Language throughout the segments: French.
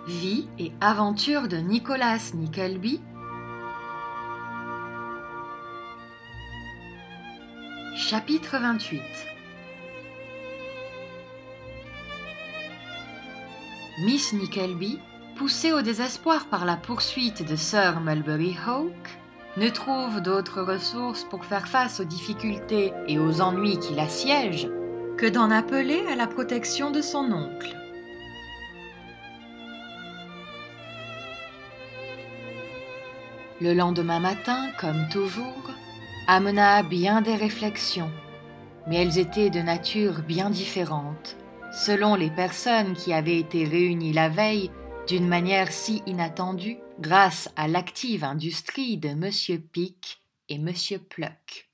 Vie et aventures de Nicholas Nickleby. Chapitre 28. Miss Nickleby, poussée au désespoir par la poursuite de Sir Mulberry Hawk, ne trouve d'autres ressources pour faire face aux difficultés et aux ennuis qui l'assiègent que d'en appeler à la protection de son oncle. Le lendemain matin, comme toujours, amena bien des réflexions, mais elles étaient de nature bien différente, selon les personnes qui avaient été réunies la veille d'une manière si inattendue grâce à l'active industrie de M. Pick et M. Pluck.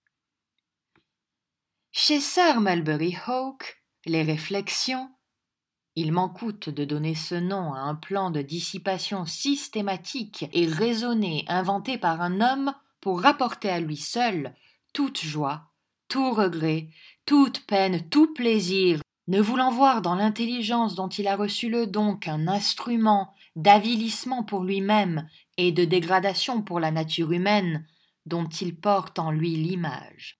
Chez Sir Mulberry Hawk, les réflexions, il m'en coûte de donner ce nom à un plan de dissipation systématique et raisonné inventé par un homme pour rapporter à lui seul toute joie, tout regret, toute peine, tout plaisir, ne voulant voir dans l'intelligence dont il a reçu le don qu'un instrument d'avilissement pour lui-même et de dégradation pour la nature humaine dont il porte en lui l'image.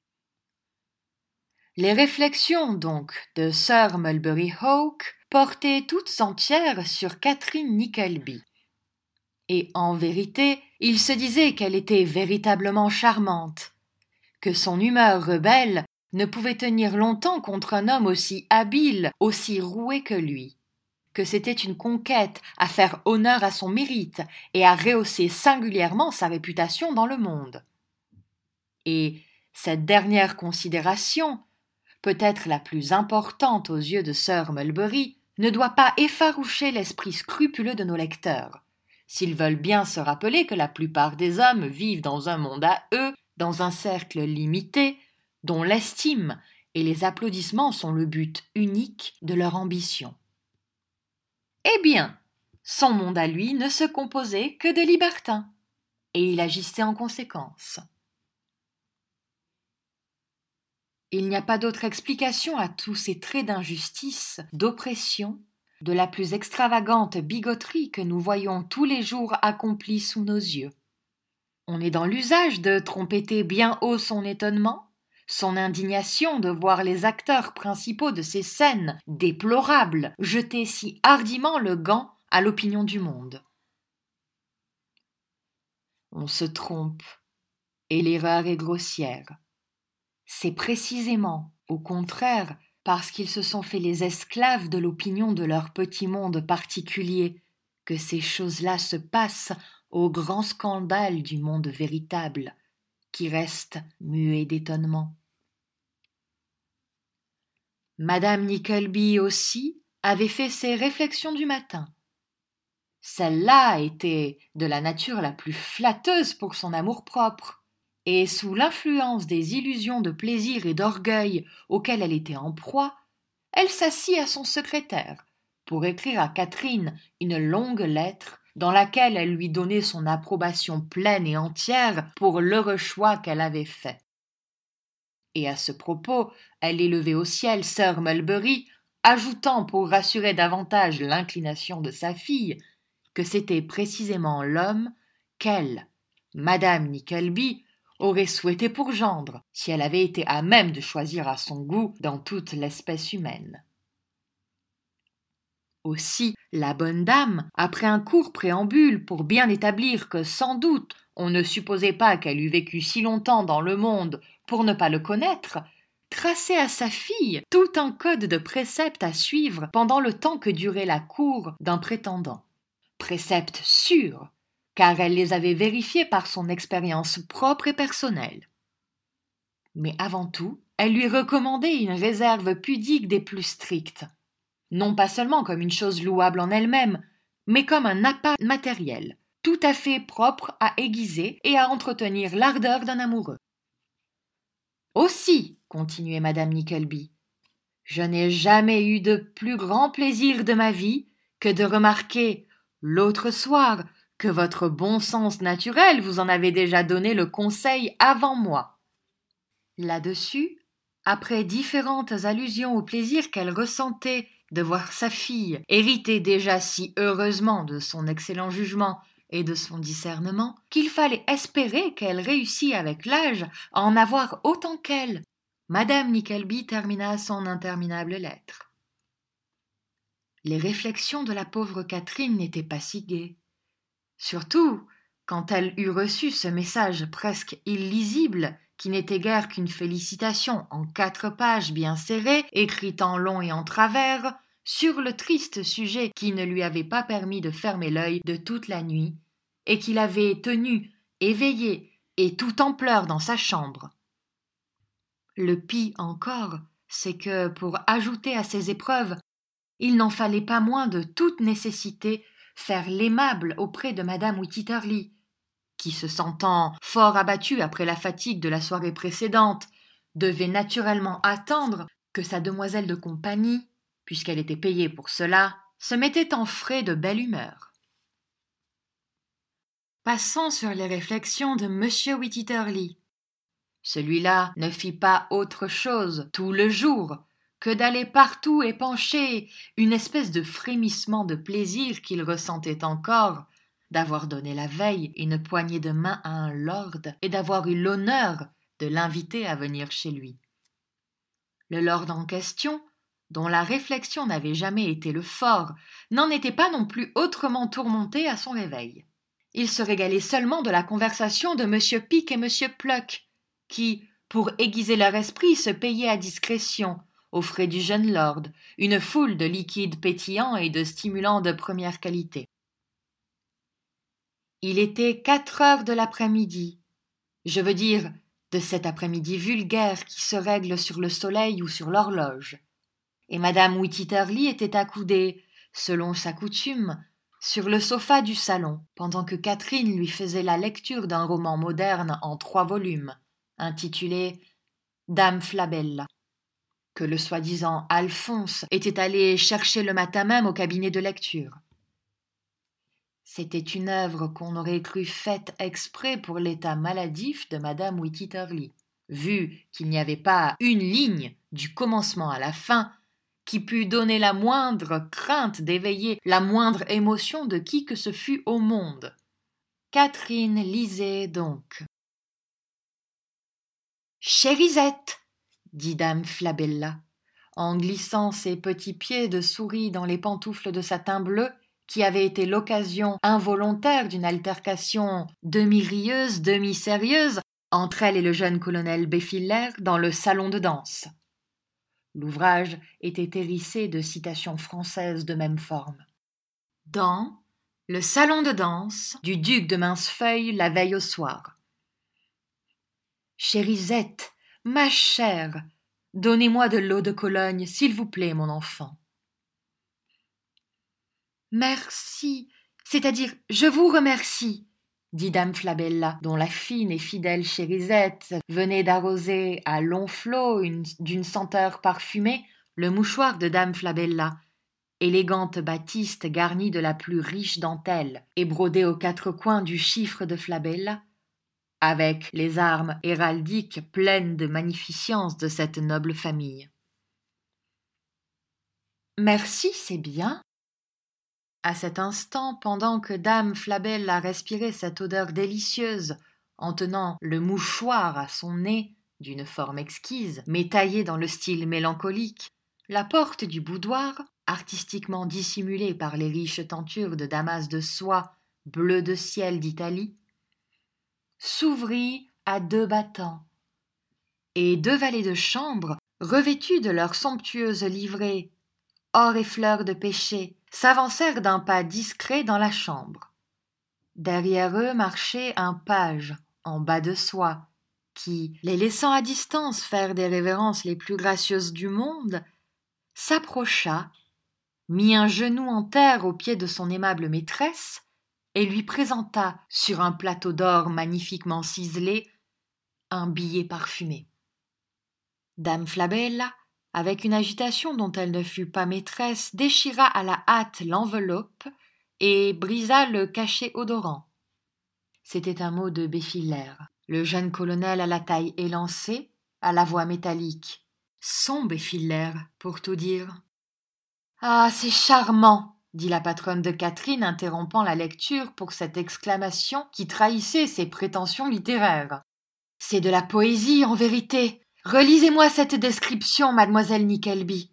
Les réflexions, donc, de Sir Mulberry Hawk portaient toutes entières sur Catherine Nickleby. Et en vérité, il se disait qu'elle était véritablement charmante, que son humeur rebelle ne pouvait tenir longtemps contre un homme aussi habile, aussi roué que lui, que c'était une conquête à faire honneur à son mérite et à rehausser singulièrement sa réputation dans le monde. Et cette dernière considération, peut-être la plus importante aux yeux de Sir Mulberry, ne doit pas effaroucher l'esprit scrupuleux de nos lecteurs, s'ils veulent bien se rappeler que la plupart des hommes vivent dans un monde à eux, dans un cercle limité, dont l'estime et les applaudissements sont le but unique de leur ambition. Eh bien, son monde à lui ne se composait que de libertins, et il agissait en conséquence. Il n'y a pas d'autre explication à tous ces traits d'injustice, d'oppression, de la plus extravagante bigoterie que nous voyons tous les jours accomplie sous nos yeux. On est dans l'usage de trompeter bien haut son étonnement, son indignation de voir les acteurs principaux de ces scènes déplorables jeter si hardiment le gant à l'opinion du monde. On se trompe, et l'erreur est grossière. C'est précisément, au contraire, parce qu'ils se sont fait les esclaves de l'opinion de leur petit monde particulier, que ces choses-là se passent au grand scandale du monde véritable, qui reste muet d'étonnement. Madame Nickleby aussi avait fait ses réflexions du matin. Celle-là était de la nature la plus flatteuse pour son amour-propre, et sous l'influence des illusions de plaisir et d'orgueil auxquelles elle était en proie, elle s'assit à son secrétaire pour écrire à Catherine une longue lettre dans laquelle elle lui donnait son approbation pleine et entière pour l'heureux choix qu'elle avait fait. Et à ce propos, elle élevait au ciel Sir Mulberry, ajoutant pour rassurer davantage l'inclination de sa fille que c'était précisément l'homme qu'elle, Madame Nickleby, aurait souhaité pour gendre, si elle avait été à même de choisir à son goût dans toute l'espèce humaine. Aussi, la bonne dame, après un court préambule pour bien établir que sans doute on ne supposait pas qu'elle eût vécu si longtemps dans le monde pour ne pas le connaître, traçait à sa fille tout un code de préceptes à suivre pendant le temps que durait la cour d'un prétendant. Préceptes sûrs, car elle les avait vérifiés par son expérience propre et personnelle. Mais avant tout, elle lui recommandait une réserve pudique des plus strictes, non pas seulement comme une chose louable en elle-même, mais comme un appât matériel, tout à fait propre à aiguiser et à entretenir l'ardeur d'un amoureux. Aussi, continuait madame Nickleby, je n'ai jamais eu de plus grand plaisir de ma vie que de remarquer, l'autre soir, que votre bon sens naturel vous en avait déjà donné le conseil avant moi. Là-dessus, après différentes allusions au plaisir qu'elle ressentait de voir sa fille, héritée déjà si heureusement de son excellent jugement et de son discernement, qu'il fallait espérer qu'elle réussît avec l'âge à en avoir autant qu'elle. Madame Nickleby termina son interminable lettre. Les réflexions de la pauvre Catherine n'étaient pas si gaies. Surtout quand elle eut reçu ce message presque illisible, qui n'était guère qu'une félicitation en 4 pages bien serrées, écrite en long et en travers, sur le triste sujet qui ne lui avait pas permis de fermer l'œil de toute la nuit, et qui l'avait tenu éveillé et tout en pleurs dans sa chambre. Le pis encore, c'est que, pour ajouter à ces épreuves, il n'en fallait pas moins de toute nécessité faire l'aimable auprès de madame Wititterly, qui, se sentant fort abattue après la fatigue de la soirée précédente, devait naturellement attendre que sa demoiselle de compagnie, puisqu'elle était payée pour cela, se mettait en frais de belle humeur. Passons sur les réflexions de M. Wititterly. Celui-là ne fit pas autre chose tout le jour que d'aller partout épancher une espèce de frémissement de plaisir qu'il ressentait encore d'avoir donné la veille une poignée de main à un lord et d'avoir eu l'honneur de l'inviter à venir chez lui. Le lord en question, dont la réflexion n'avait jamais été le fort, n'en était pas non plus autrement tourmenté à son réveil. Il se régalait seulement de la conversation de M. Pic et M. Pluck, qui, pour aiguiser leur esprit, se payaient à discrétion, aux frais du jeune lord, une foule de liquides pétillants et de stimulants de première qualité. Il était 4 heures de l'après-midi, je veux dire de cet après-midi vulgaire qui se règle sur le soleil ou sur l'horloge, et madame Wititterly était accoudée, selon sa coutume, sur le sofa du salon, pendant que Catherine lui faisait la lecture d'un roman moderne en 3 volumes, intitulé Dame Flabella, que le soi-disant Alphonse était allé chercher le matin même au cabinet de lecture. C'était une œuvre qu'on aurait cru faite exprès pour l'état maladif de madame Wititterly, vu qu'il n'y avait pas une ligne, du commencement à la fin, qui pût donner la moindre crainte d'éveiller la moindre émotion de qui que ce fût au monde. Catherine lisait donc. « Chérisette !» dit dame Flabella, en glissant ses petits pieds de souris dans les pantoufles de satin bleu, qui avait été l'occasion involontaire d'une altercation demi-rieuse, demi-sérieuse entre elle et le jeune colonel Béfiller dans le salon de danse. L'ouvrage était hérissé de citations françaises de même forme. Dans le salon de danse du duc de Mincefeuille la veille au soir. Chérisette, ma chère, donnez-moi de l'eau de Cologne, s'il vous plaît, mon enfant. Merci, c'est-à-dire je vous remercie, dit dame Flabella, dont la fine et fidèle Chérisette venait d'arroser à longs flots d'une senteur parfumée le mouchoir de dame Flabella, élégante batiste garnie de la plus riche dentelle et brodée aux 4 coins du chiffre de Flabella, avec les armes héraldiques pleines de magnificence de cette noble famille. Merci, c'est bien. À cet instant, pendant que dame Flabella respirait cette odeur délicieuse, en tenant le mouchoir à son nez, d'une forme exquise, mais taillée dans le style mélancolique, la porte du boudoir, artistiquement dissimulée par les riches tentures de damas de soie bleu de ciel d'Italie, s'ouvrit à 2 battants, et 2 valets de chambre, revêtus de leurs somptueuses livrées, or et fleurs de pêcher, s'avancèrent d'un pas discret dans la chambre. Derrière eux marchait un page, en bas de soie, qui, les laissant à distance faire des révérences les plus gracieuses du monde, s'approcha, mit un genou en terre aux pieds de son aimable maîtresse, et lui présenta, sur un plateau d'or magnifiquement ciselé, un billet parfumé. Dame Flabella, avec une agitation dont elle ne fut pas maîtresse, déchira à la hâte l'enveloppe et brisa le cachet odorant. C'était un mot de Béfiller, le jeune colonel à la taille élancée, à la voix métallique. Son Béfiller, pour tout dire. Ah, c'est charmant, dit la patronne de Catherine, interrompant la lecture pour cette exclamation qui trahissait ses prétentions littéraires. C'est de la poésie, en vérité. Relisez-moi cette description, mademoiselle Nickleby.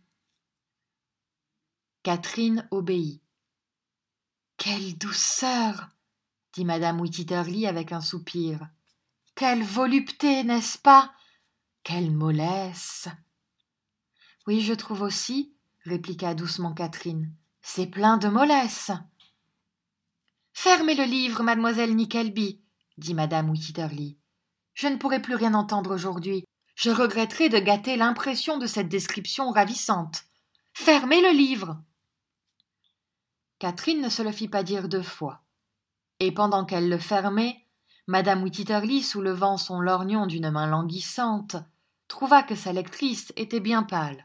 Catherine obéit. Quelle douceur, dit madame Wititterly avec un soupir. Quelle volupté, n'est-ce pas? Quelle mollesse. Oui, je trouve aussi, répliqua doucement Catherine. C'est plein de mollesse. Fermez le livre, mademoiselle Nickleby, dit madame Wititterly. Je ne pourrai plus rien entendre aujourd'hui. Je regretterai de gâter l'impression de cette description ravissante. Fermez le livre. Catherine ne se le fit pas dire 2 fois. Et pendant qu'elle le fermait, madame Wititterly, soulevant son lorgnon d'une main languissante, trouva que sa lectrice était bien pâle.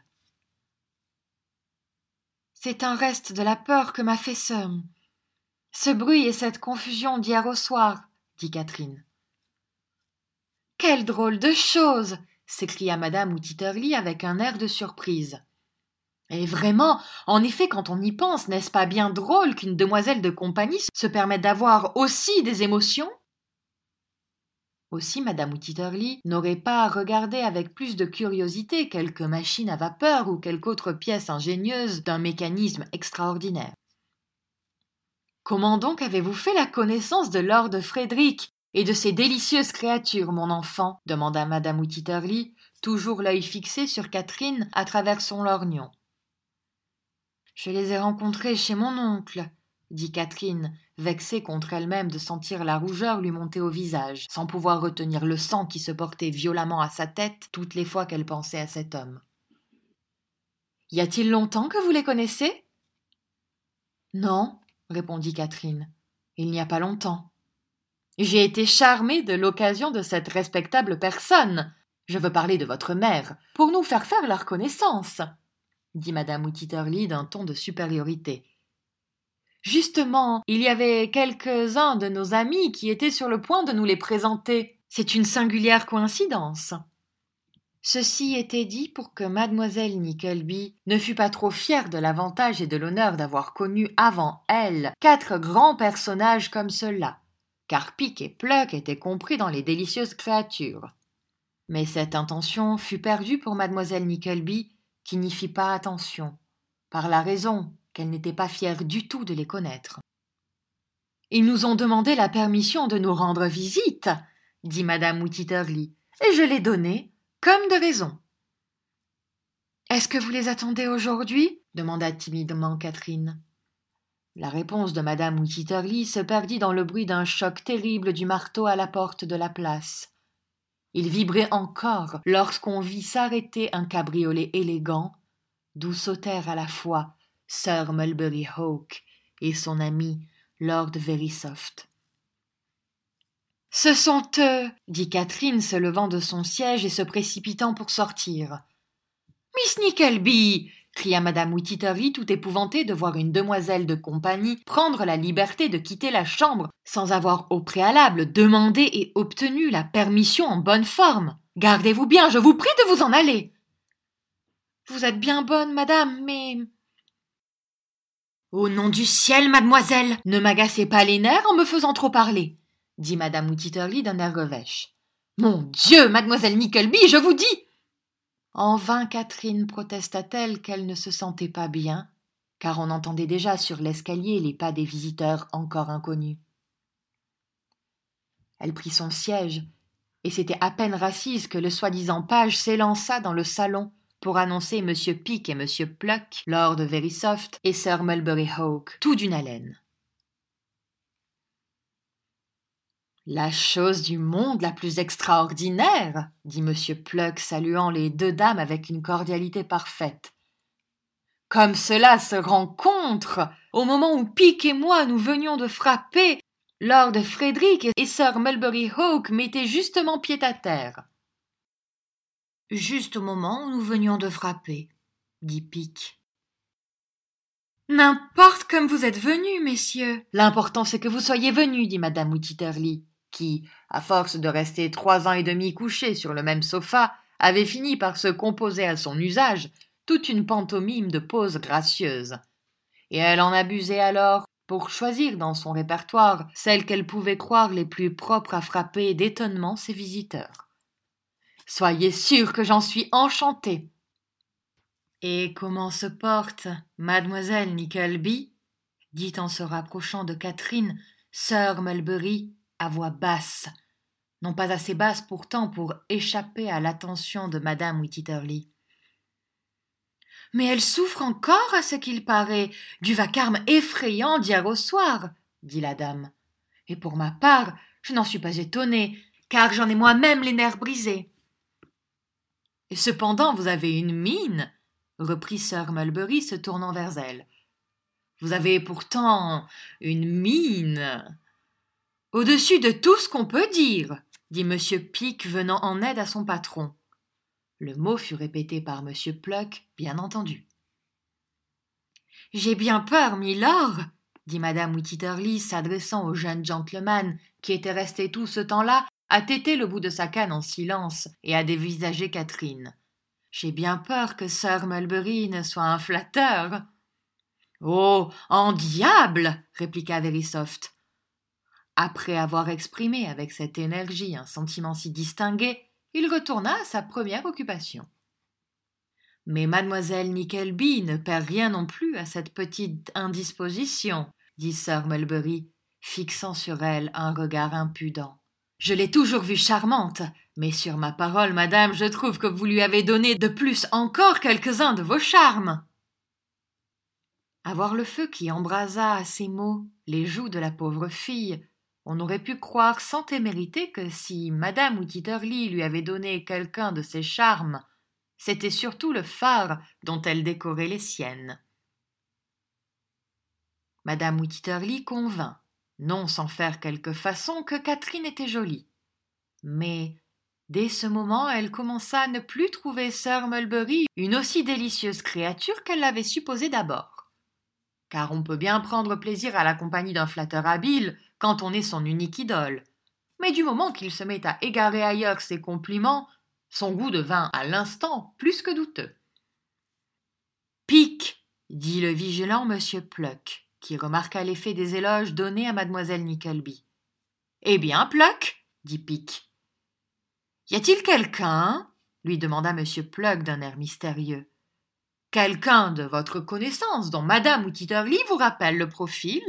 C'est un reste de la peur que m'a fait ce bruit et cette confusion d'hier au soir, dit Catherine. Quelle drôle de chose, s'écria madame Wititterly avec un air de surprise. Et vraiment, en effet, quand on y pense, n'est-ce pas bien drôle qu'une demoiselle de compagnie se permette d'avoir aussi des émotions? Aussi madame Wititterly n'aurait pas regardé avec plus de curiosité quelque machine à vapeur ou quelque autre pièce ingénieuse d'un mécanisme extraordinaire. Comment donc avez-vous fait la connaissance de Lord Frederick et de ces délicieuses créatures, mon enfant? Demanda madame Wititterly, toujours l'œil fixé sur Catherine à travers son lorgnon. Je les ai rencontrées chez mon oncle, dit Catherine, vexée contre elle-même de sentir la rougeur lui monter au visage, sans pouvoir retenir le sang qui se portait violemment à sa tête toutes les fois qu'elle pensait à cet homme. Y a-t-il longtemps que vous les connaissez? Non, répondit Catherine, il n'y a pas longtemps. J'ai été charmée de l'occasion de cette respectable personne. Je veux parler de votre mère, pour nous faire leur connaissance, dit madame Wititterly d'un ton de supériorité. Justement, il y avait quelques-uns de nos amis qui étaient sur le point de nous les présenter. C'est une singulière coïncidence. Ceci était dit pour que mademoiselle Nickleby ne fût pas trop fière de l'avantage et de l'honneur d'avoir connu avant elle 4 grands personnages comme ceux-là, car Pic et Pluck étaient compris dans les délicieuses créatures. Mais cette intention fut perdue pour mademoiselle Nickleby, qui n'y fit pas attention, par la raison qu'elle n'était pas fière du tout de les connaître. « Ils nous ont demandé la permission de nous rendre visite, » dit madame Wititterly, « et je l'ai donnée, comme de raison. »« Est-ce que vous les attendez aujourd'hui » demanda timidement Catherine. La réponse de madame Wititterly se perdit dans le bruit d'un choc terrible du marteau à la porte de la place. Il vibrait encore lorsqu'on vit s'arrêter un cabriolet élégant, d'où sautèrent à la fois Sir Mulberry Hawk et son ami Lord Verisopht. « Ce sont eux, dit Catherine, se levant de son siège et se précipitant pour sortir. « Miss Nickleby !» cria madame Wititterly, tout épouvantée de voir une demoiselle de compagnie prendre la liberté de quitter la chambre sans avoir au préalable demandé et obtenu la permission en bonne forme. « Gardez-vous bien, je vous prie de vous en aller !»« Vous êtes bien bonne, madame, mais... » « Au nom du ciel, mademoiselle, ne m'agacez pas les nerfs en me faisant trop parler, » dit madame Wititterly d'un air revêche. « Mon Dieu, mademoiselle Nickleby, je vous dis !» En vain Catherine protesta-t-elle qu'elle ne se sentait pas bien, car on entendait déjà sur l'escalier les pas des visiteurs encore inconnus. Elle prit son siège, et c'était à peine rassise que le soi-disant page s'élança dans le salon pour annoncer M. Pic et M. Pluck, Lord Verisopht et Sir Mulberry Hawk, tout d'une haleine. « La chose du monde la plus extraordinaire, » dit M. Pluck, saluant les 2 dames avec une cordialité parfaite. « Comme cela se rencontre, au moment où Pic et moi nous venions de frapper, Lord Frederick et Sir Mulberry Hawk mettaient justement pied à terre. » « Juste au moment où nous venions de frapper, » dit Pic. « N'importe comme vous êtes venus, messieurs. L'important c'est que vous soyez venus, dit madame Wititterly, qui, à force de rester 3 ans et demi couchée sur le même sofa, avait fini par se composer à son usage toute une pantomime de poses gracieuses. Et elle en abusait alors pour choisir dans son répertoire celles qu'elle pouvait croire les plus propres à frapper d'étonnement ses visiteurs. Soyez sûr que j'en suis enchantée. Et comment se porte mademoiselle Nickleby? Dit en se rapprochant de Catherine Sir Mulberry à voix basse, non pas assez basse pourtant pour échapper à l'attention de madame Wititterly. Mais elle souffre encore, à ce qu'il paraît, du vacarme effrayant d'hier au soir, dit la dame. Et pour ma part, je n'en suis pas étonnée, car j'en ai moi-même les nerfs brisés. Et cependant, vous avez une mine, reprit Sir Mulberry, se tournant vers elle. Vous avez pourtant une mine. Au-dessus de tout ce qu'on peut dire, dit M. Pic, venant en aide à son patron. Le mot fut répété par M. Pluck, bien entendu. J'ai bien peur, milord, dit madame Wititterly, s'adressant au jeune gentleman, qui était resté tout ce temps-là à téter le bout de sa canne en silence et à dévisager Catherine. J'ai bien peur que Sir Mulberry ne soit un flatteur. Oh, en diable, répliqua Verisopht. Après avoir exprimé avec cette énergie un sentiment si distingué, il retourna à sa première occupation. Mais mademoiselle Nickleby ne perd rien non plus à cette petite indisposition, dit Sir Mulberry, fixant sur elle un regard impudent. Je l'ai toujours vue charmante, mais sur ma parole, madame, je trouve que vous lui avez donné de plus encore quelques-uns de vos charmes. À voir le feu qui embrasa à ces mots les joues de la pauvre fille, on aurait pu croire sans témérité que si madame Wititterly lui avait donné quelqu'un de ses charmes, c'était surtout le phare dont elle décorait les siennes. Madame Wititterly convint, non sans faire quelque façon, que Catherine était jolie. Mais dès ce moment, elle commença à ne plus trouver Sir Mulberry une aussi délicieuse créature qu'elle l'avait supposé d'abord. Car on peut bien prendre plaisir à la compagnie d'un flatteur habile quand on est son unique idole. Mais du moment qu'il se met à égarer ailleurs ses compliments, son goût devint à l'instant plus que douteux. Pique, dit le vigilant monsieur Pluck, qui remarqua l'effet des éloges donnés à mademoiselle Nickleby. Eh bien, Pluck, dit Pique. Y a-t-il quelqu'un, lui demanda monsieur Pluck d'un air mystérieux, quelqu'un de votre connaissance dont madame Wititterly vous rappelle le profil?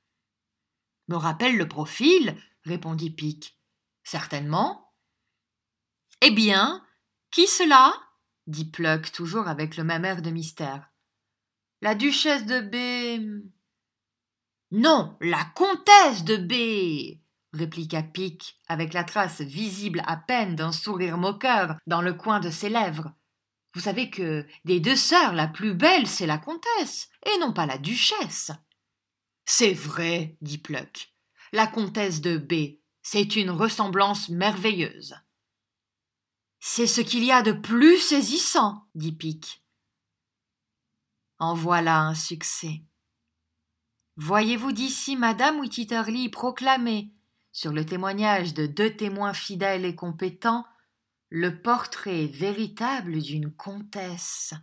Me rappelle le profil, répondit Pique. Certainement. Eh bien, qui cela? Dit Pluck, toujours avec le même air de mystère. La duchesse de B. Non, la comtesse de B. Répliqua Pique, avec la trace visible à peine d'un sourire moqueur dans le coin de ses lèvres. Vous savez que des deux sœurs, la plus belle, c'est la comtesse, et non pas la duchesse. C'est vrai, dit Pluck. La comtesse de B, c'est une ressemblance merveilleuse. C'est ce qu'il y a de plus saisissant, dit Pique. En voilà un succès. Voyez-vous d'ici madame Wititterly proclamer, sur le témoignage de 2 témoins fidèles et compétents, le portrait véritable d'une comtesse.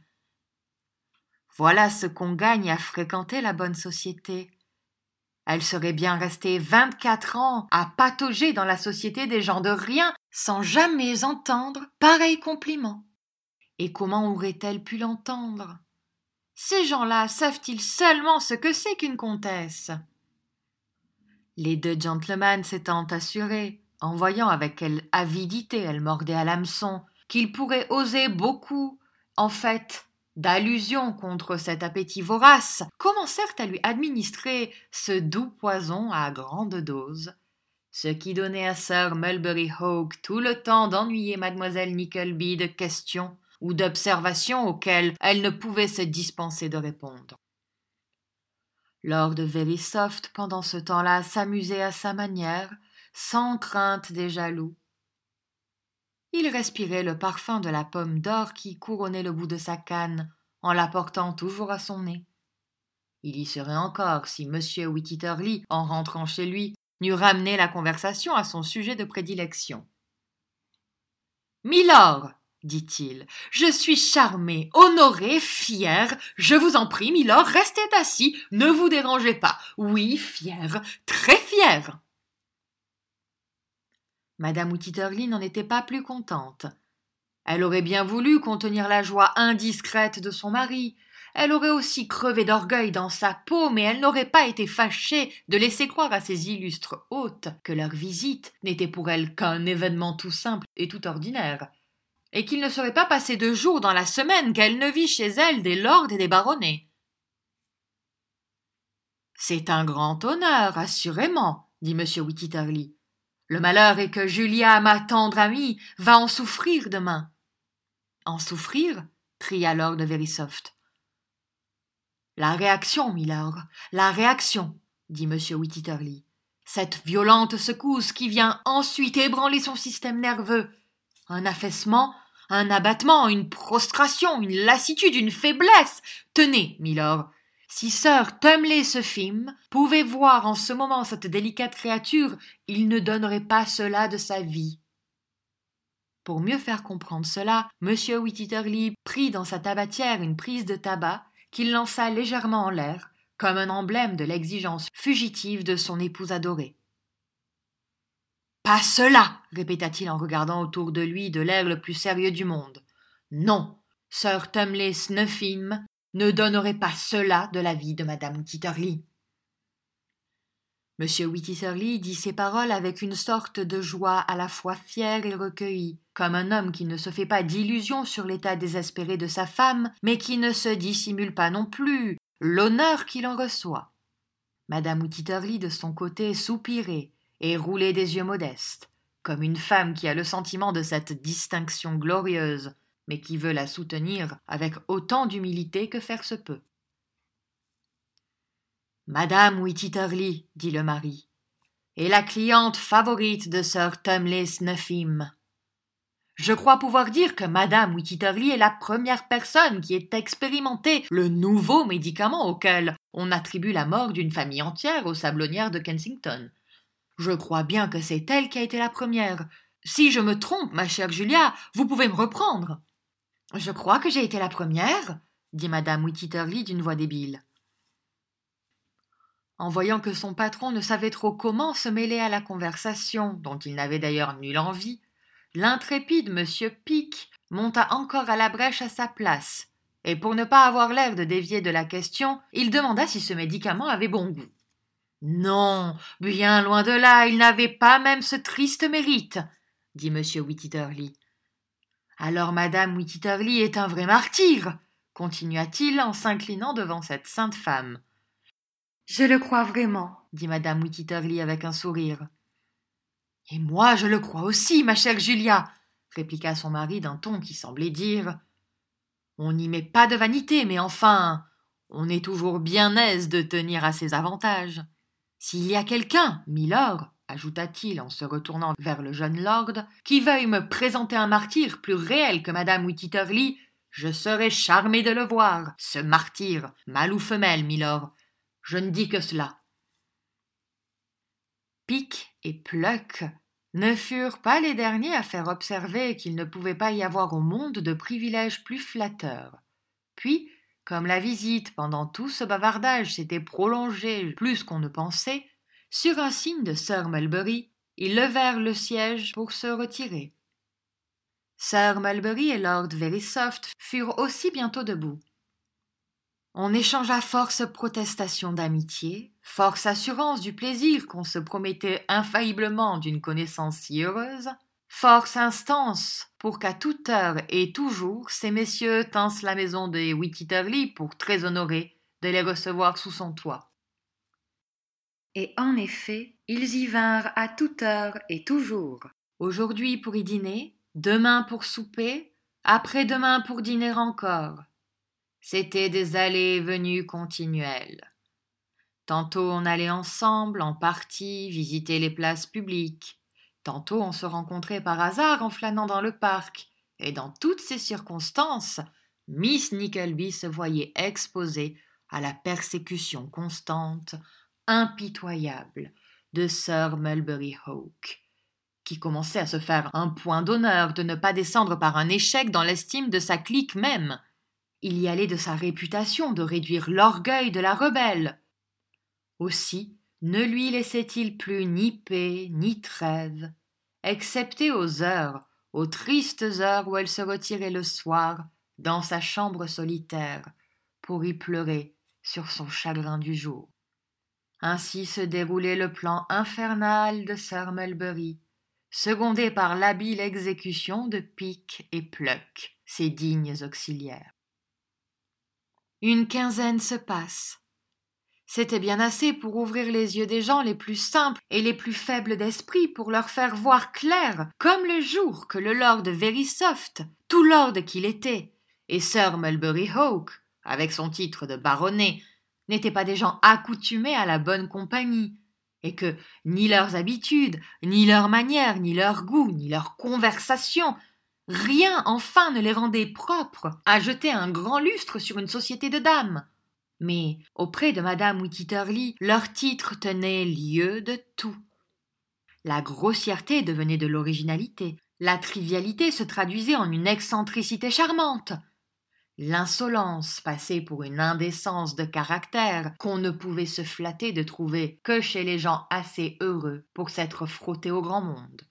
Voilà ce qu'on gagne à fréquenter la bonne société. Elle serait bien restée 24 ans à patauger dans la société des gens de rien sans jamais entendre pareil compliment. Et comment aurait-elle pu l'entendre? Ces gens-là savent-ils seulement ce que c'est qu'une comtesse? Les 2 gentlemen s'étant assurés, en voyant avec quelle avidité elle mordait à l'hameçon, qu'il pourrait oser beaucoup, en fait, d'allusions contre cet appétit vorace, commencèrent à lui administrer ce doux poison à grande dose, ce qui donnait à Sir Mulberry Hawk tout le temps d'ennuyer mademoiselle Nickleby de questions ou d'observations auxquelles elle ne pouvait se dispenser de répondre. Lord Verisopht, pendant ce temps-là, s'amusait à sa manière, sans crainte des jaloux. Il respirait le parfum de la pomme d'or qui couronnait le bout de sa canne, en la portant toujours à son nez. Il y serait encore si M. Wititterly, en rentrant chez lui, n'eût ramené la conversation à son sujet de prédilection. « Milord, dit-il. « Je suis charmé, honoré, fier. Je vous en prie, milord, restez assis, ne vous dérangez pas. Oui, fier, très fier. » Madame Wititterly n'en était pas plus contente. Elle aurait bien voulu contenir la joie indiscrète de son mari. Elle aurait aussi crevé d'orgueil dans sa peau, mais elle n'aurait pas été fâchée de laisser croire à ses illustres hôtes que leur visite n'était pour elle qu'un événement tout simple et tout ordinaire, et qu'il ne serait pas passé 2 jours dans la semaine qu'elle ne vit chez elle des lords et des baronnets. « C'est un grand honneur, assurément, dit M. Wititterly. Le malheur est que Julia, ma tendre amie, va en souffrir demain. » « En souffrir ?» cria Lord Verisopht. « La réaction, milord, la réaction, dit M. Wititterly. Cette violente secousse qui vient ensuite ébranler son système nerveux. Un affaissement, un abattement, une prostration, une lassitude, une faiblesse. Tenez, milord, si Sir Tumley Film pouvait voir en ce moment cette délicate créature, il ne donnerait pas cela de sa vie. » Pour mieux faire comprendre cela, M. Wititterly prit dans sa tabatière une prise de tabac qu'il lança légèrement en l'air, comme un emblème de l'exigence fugitive de son épouse adorée. « Pas cela !» répéta-t-il en regardant autour de lui de l'air le plus sérieux du monde. « Non, Sir Tumley Snuffim ne donnerait pas cela de la vie de Madame Wititterly. » M. Wititterly dit ces paroles avec une sorte de joie à la fois fière et recueillie, comme un homme qui ne se fait pas d'illusions sur l'état désespéré de sa femme, mais qui ne se dissimule pas non plus l'honneur qu'il en reçoit. Madame Wititterly, de son côté, soupirait et roulait des yeux modestes, comme une femme qui a le sentiment de cette distinction glorieuse, mais qui veut la soutenir avec autant d'humilité que faire se peut. « Madame Wititterly, dit le mari, est la cliente favorite de Sir Tumley Snuffim. Je crois pouvoir dire que Madame Wititterly est la première personne qui ait expérimenté le nouveau médicament auquel on attribue la mort d'une famille entière aux sablonnières de Kensington. Je crois bien que c'est elle qui a été la première. Si je me trompe, ma chère Julia, vous pouvez me reprendre. »« Je crois que j'ai été la première, dit Madame Wititterly d'une voix débile. En voyant que son patron ne savait trop comment se mêler à la conversation, dont il n'avait d'ailleurs nulle envie, l'intrépide M. Pic monta encore à la brèche à sa place, et pour ne pas avoir l'air de dévier de la question, il demanda si ce médicament avait bon goût. « Non, bien loin de là, il n'avait pas même ce triste mérite, dit M. Wititterly. « Alors Madame Wititterly est un vrai martyr, continua-t-il en s'inclinant devant cette sainte femme. « Je le crois vraiment, dit Madame Wititterly avec un sourire. « Et moi je le crois aussi, ma chère Julia, répliqua son mari d'un ton qui semblait dire « On n'y met pas de vanité, mais enfin, on est toujours bien aise de tenir à ses avantages. S'il y a quelqu'un, milord, ajouta-t-il en se retournant vers le jeune lord, qui veuille me présenter un martyr plus réel que Madame Wititterly, je serai charmé de le voir, ce martyr, mâle ou femelle, milord. Je ne dis que cela. » Pic et Pluck ne furent pas les derniers à faire observer qu'il ne pouvait pas y avoir au monde de privilèges plus flatteurs. Puis, comme la visite pendant tout ce bavardage s'était prolongée plus qu'on ne pensait, sur un signe de Sir Mulberry, ils levèrent le siège pour se retirer. Sir Mulberry et Lord Verisopht furent aussi bientôt debout. On échangea force protestations d'amitié, force assurance du plaisir qu'on se promettait infailliblement d'une connaissance si heureuse, force instance pour qu'à toute heure et toujours ces messieurs tinssent la maison des Wititterly pour très honorés de les recevoir sous son toit. Et en effet, ils y vinrent à toute heure et toujours. Aujourd'hui pour y dîner, demain pour souper, après-demain pour dîner encore. C'étaient des allées et venues continuelles. Tantôt on allait ensemble, en partie, visiter les places publiques. Tantôt on se rencontrait par hasard en flânant dans le parc. Et dans toutes ces circonstances, Miss Nickleby se voyait exposée à la persécution constante, impitoyable, de Sir Mulberry Hawk, qui commençait à se faire un point d'honneur de ne pas descendre par un échec dans l'estime de sa clique même. Il y allait de sa réputation de réduire l'orgueil de la rebelle. Aussi ne lui laissait-il plus ni paix ni trêve, excepté aux tristes heures où elle se retirait le soir dans sa chambre solitaire pour y pleurer sur son chagrin du jour. Ainsi se déroulait le plan infernal de Sir Mulberry, secondé par l'habile exécution de Pic et Pluck, ses dignes auxiliaires. Une quinzaine se passe. C'était bien assez pour ouvrir les yeux des gens les plus simples et les plus faibles d'esprit pour leur faire voir clair, comme le jour, que le lord Verisopht, tout lord qu'il était, et Sir Mulberry Hawk, avec son titre de baronnet, n'étaient pas des gens accoutumés à la bonne compagnie, et que ni leurs habitudes, ni leurs manières, ni leurs goûts, ni leur conversation, rien enfin ne les rendait propres à jeter un grand lustre sur une société de dames. Mais auprès de madame Wititterly, leur titre tenait lieu de tout. La grossièreté devenait de l'originalité, la trivialité se traduisait en une excentricité charmante, l'insolence passait pour une indécence de caractère qu'on ne pouvait se flatter de trouver que chez les gens assez heureux pour s'être frottés au grand monde.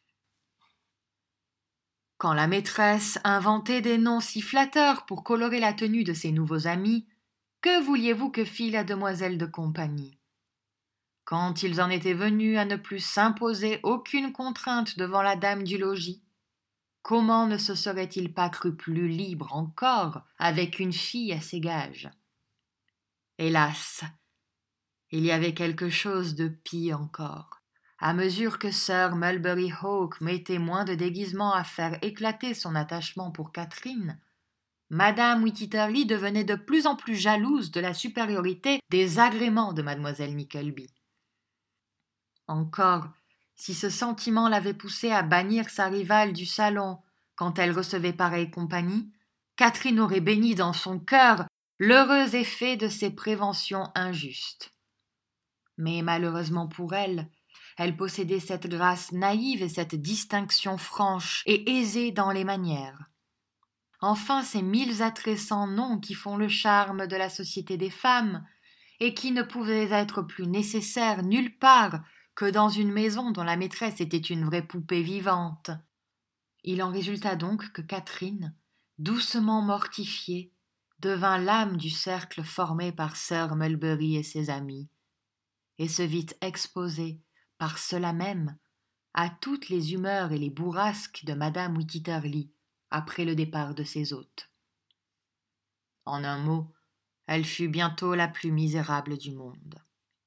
Quand la maîtresse inventait des noms si flatteurs pour colorer la tenue de ses nouveaux amis, que vouliez-vous que fît la demoiselle de compagnie? Quand ils en étaient venus à ne plus s'imposer aucune contrainte devant la dame du logis, comment ne se serait-il pas cru plus libre encore avec une fille à ses gages? Hélas, il y avait quelque chose de pis encore. À mesure que Sir Mulberry Hawk mettait moins de déguisement à faire éclater son attachement pour Catherine, madame Wititterly devenait de plus en plus jalouse de la supériorité des agréments de mademoiselle Nickleby. Encore, si ce sentiment l'avait poussée à bannir sa rivale du salon quand elle recevait pareille compagnie, Catherine aurait béni dans son cœur l'heureux effet de ses préventions injustes. Mais malheureusement pour elle, elle possédait cette grâce naïve et cette distinction franche et aisée dans les manières. Enfin, ces 1000 attressants noms qui font le charme de la société des femmes et qui ne pouvaient être plus nécessaires nulle part que dans une maison dont la maîtresse était une vraie poupée vivante. Il en résulta donc que Catherine, doucement mortifiée, devint l'âme du cercle formé par Sir Mulberry et ses amis, et se vit exposée, par cela même, à toutes les humeurs et les bourrasques de madame Wititterly après le départ de ses hôtes. En un mot, elle fut bientôt la plus misérable du monde.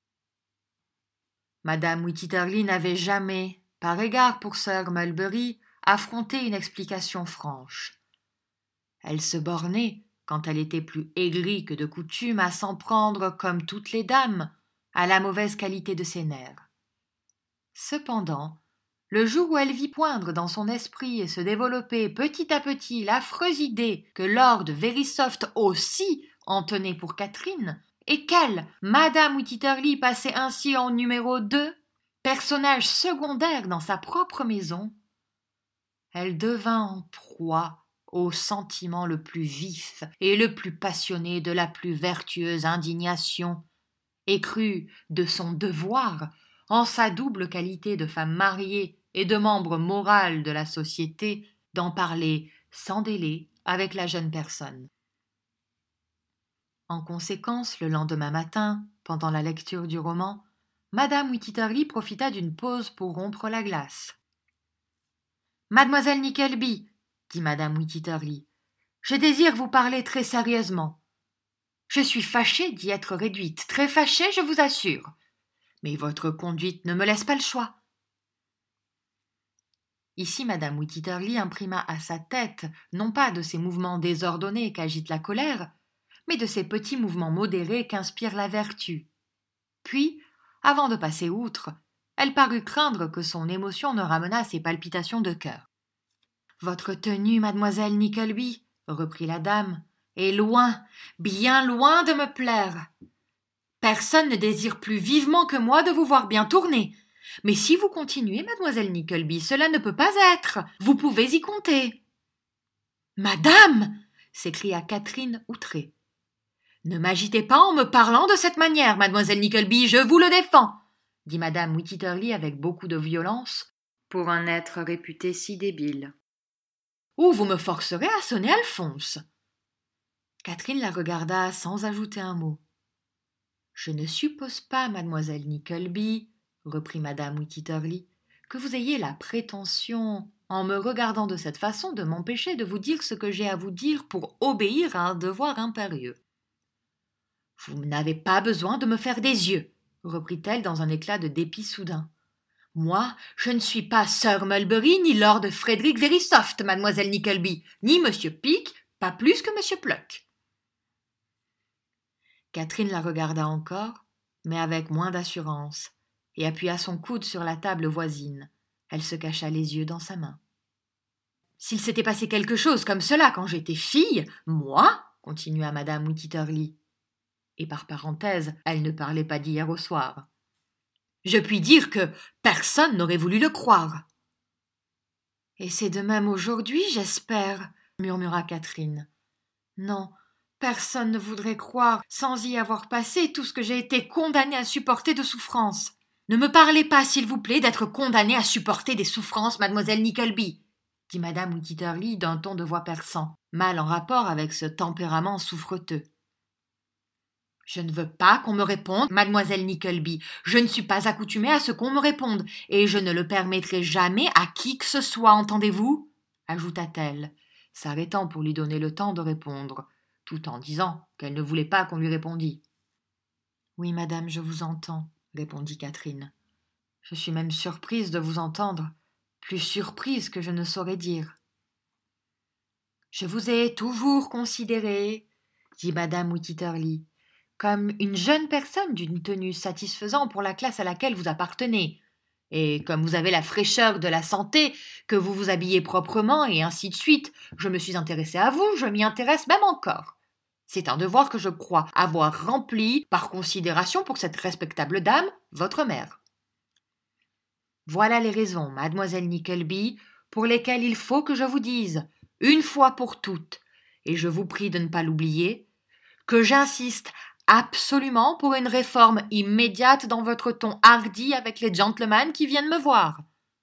Madame Wititterly n'avait jamais, par égard pour Sir Mulberry, affronté une explication franche. Elle se bornait, quand elle était plus aigrie que de coutume, à s'en prendre, comme toutes les dames, à la mauvaise qualité de ses nerfs. Cependant, le jour où elle vit poindre dans son esprit et se développer petit à petit l'affreuse idée que lord Verisopht aussi en tenait pour Catherine, et qu'elle, madame Wititterly, passait ainsi en numéro 2, personnage secondaire dans sa propre maison, elle devint en proie au sentiment le plus vif et le plus passionné de la plus vertueuse indignation, et crut de son devoir, en sa double qualité de femme mariée et de membre moral de la société, d'en parler sans délai avec la jeune personne. En conséquence, le lendemain matin, pendant la lecture du roman, madame Wititterly profita d'une pause pour rompre la glace. « Mademoiselle Nickleby, dit madame Wititterly, je désire vous parler très sérieusement. Je suis fâchée d'y être réduite, très fâchée, je vous assure. Mais votre conduite ne me laisse pas le choix. » Ici, madame Wititterly imprima à sa tête, non pas de ces mouvements désordonnés qu'agite la colère, mais de ces petits mouvements modérés qu'inspire la vertu. Puis, avant de passer outre, elle parut craindre que son émotion ne ramenât ses palpitations de cœur. « Votre tenue, mademoiselle Nickleby, reprit la dame, est loin, bien loin de me plaire. Personne ne désire plus vivement que moi de vous voir bien tournée. Mais si vous continuez, mademoiselle Nickleby, cela ne peut pas être. Vous pouvez y compter. Madame, s'écria Catherine outrée. Ne m'agitez pas en me parlant de cette manière, mademoiselle Nickleby, je vous le défends, dit madame Wititterly avec beaucoup de violence, pour un être réputé si débile. Ou vous me forcerez à sonner Alphonse. Catherine la regarda sans ajouter un mot. Je ne suppose pas, mademoiselle Nickleby, reprit madame Wititterly, que vous ayez la prétention, en me regardant de cette façon, de m'empêcher de vous dire ce que j'ai à vous dire pour obéir à un devoir impérieux. Vous n'avez pas besoin de me faire des yeux, reprit-elle dans un éclat de dépit soudain. Moi, je ne suis pas Sir Mulberry ni Lord Frederick Verisopht, mademoiselle Nickleby, ni monsieur Pic, pas plus que monsieur Pluck. Catherine la regarda encore, mais avec moins d'assurance, et appuya son coude sur la table voisine. Elle se cacha les yeux dans sa main. S'il s'était passé quelque chose comme cela quand j'étais fille, moi, continua madame Wititterly, et par parenthèse, elle ne parlait pas d'hier au soir, je puis dire que personne n'aurait voulu le croire. Et c'est de même aujourd'hui, j'espère, murmura Catherine. Non, personne ne voudrait croire, sans y avoir passé tout ce que j'ai été condamnée à supporter de souffrances. Ne me parlez pas, s'il vous plaît, d'être condamnée à supporter des souffrances, mademoiselle Nickleby, dit madame Wititterly d'un ton de voix perçant, mal en rapport avec ce tempérament souffreteux. Je ne veux pas qu'on me réponde, mademoiselle Nickleby. Je ne suis pas accoutumée à ce qu'on me réponde, et je ne le permettrai jamais à qui que ce soit, entendez-vous ? Ajouta-t-elle, s'arrêtant pour lui donner le temps de répondre, tout en disant qu'elle ne voulait pas qu'on lui répondît. Oui, madame, je vous entends, répondit Catherine. Je suis même surprise de vous entendre, plus surprise que je ne saurais dire. Je vous ai toujours considéré, dit madame Wititterly, comme une jeune personne d'une tenue satisfaisante pour la classe à laquelle vous appartenez. Et comme vous avez la fraîcheur de la santé, que vous vous habillez proprement, et ainsi de suite, je me suis intéressée à vous, je m'y intéresse même encore. C'est un devoir que je crois avoir rempli par considération pour cette respectable dame, votre mère. Voilà les raisons, mademoiselle Nickleby, pour lesquelles il faut que je vous dise, une fois pour toutes, et je vous prie de ne pas l'oublier, que j'insiste absolument pour une réforme immédiate dans votre ton hardi avec les gentlemen qui viennent me voir.